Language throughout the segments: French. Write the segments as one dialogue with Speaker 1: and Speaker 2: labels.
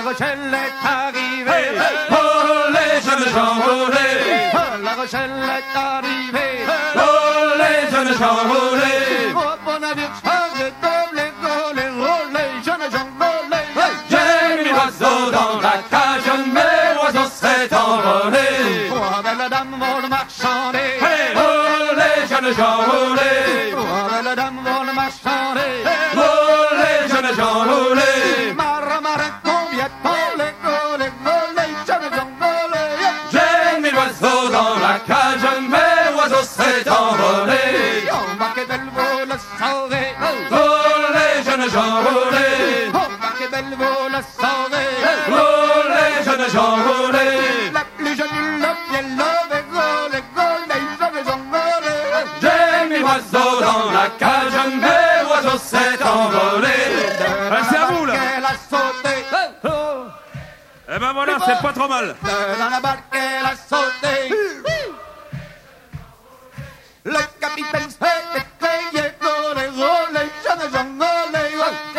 Speaker 1: Rochelle est arrivée.
Speaker 2: Oh, les jeunes gens volés.
Speaker 1: La Rochelle est arrivée.
Speaker 2: Oh, les jeunes gens volés.
Speaker 1: Oh, bon navire chargé de les jeunes gens volés.
Speaker 2: J'ai mis l'oiseau dans la cage, mais l'oiseau s'est envolé.
Speaker 1: Trois belles dames vont le marchander.
Speaker 2: Oh, les jeunes gens volés.
Speaker 1: Trois belles dames vont le marchander.
Speaker 2: Oh, les jeunes gens volés.
Speaker 1: Marin, combien de temps les jeunes gens volés.
Speaker 2: J'ai mis l'oiseau dans la cage, mais l'oiseau s'est envolé.
Speaker 1: Oh, ma que belle vaut le sauver.
Speaker 2: Oh, les jeunes gens volés.
Speaker 1: Oh, ma que belle vaut le sauver.
Speaker 2: Oh, les jeunes gens volés.
Speaker 1: La plus jeune, le pied levé, les jeunes gens volés.
Speaker 2: J'ai mis l'oiseau dans la cage, mais l'oiseau s'est envolé.
Speaker 3: C'est à vous là.
Speaker 1: Elle a sauté.
Speaker 3: Eh ben voilà, c'est pas trop mal.
Speaker 1: Dans la barque, elle a sauté. Le capitaine s'est écrayé, les jeunes gens volés.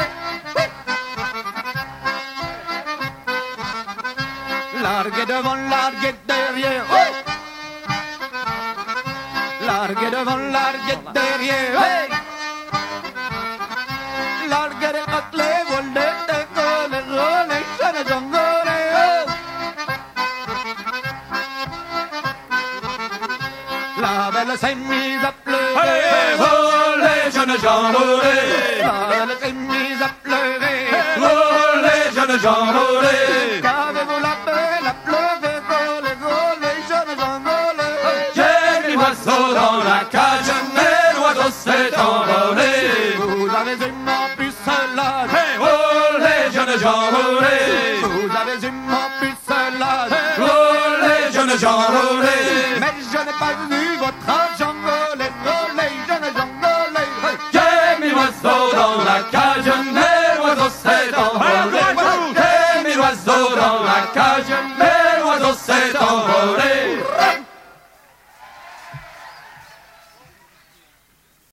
Speaker 1: Larguez devant, larguez derrière. Larguez devant, larguez derrière. Larguez les côtelets, volez les jeunes gens volés. La belle s'est mise à pleurer.
Speaker 2: Oh, les jeunes gens volés.
Speaker 1: La belle s'est mise à pleurer.
Speaker 2: Oh, les jeunes gens volés.
Speaker 1: Qu'avez-vous la belle à pleurer? Les jeunes gens volés.
Speaker 2: J'ai mis l'oiseau dans la cage, mais l'oiseau s'est envolé.
Speaker 1: Vous avez eu mon pucelage.
Speaker 2: Oh, les jeunes gens volés.
Speaker 1: Vous avez eu mon pucelage.
Speaker 2: Oh, les jeunes gens volés.
Speaker 1: Mais je n'ai pas vu votre argent volé. Les jeunes gens volés.
Speaker 2: J'ai mis l'oiseau dans la cage, mais l'oiseau s'est envolé. J'ai mis l'oiseau dans la cage, mais l'oiseau s'est envolé.